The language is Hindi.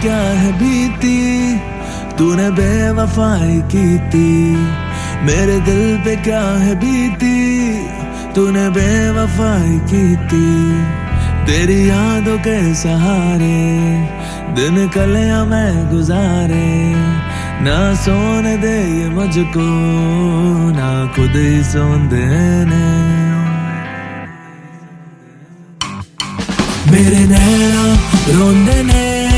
क्या है बीती, तूने बेवफाई की थी। मेरे दिल पे क्या है बीती, तूने बेवफाई की थी। तेरी यादों के सहारे दिन कलियां मैं गुजारे, ना सोने दे ये मुझको, ना खुद ही सोन देने। मेरे नैना रोंदे ने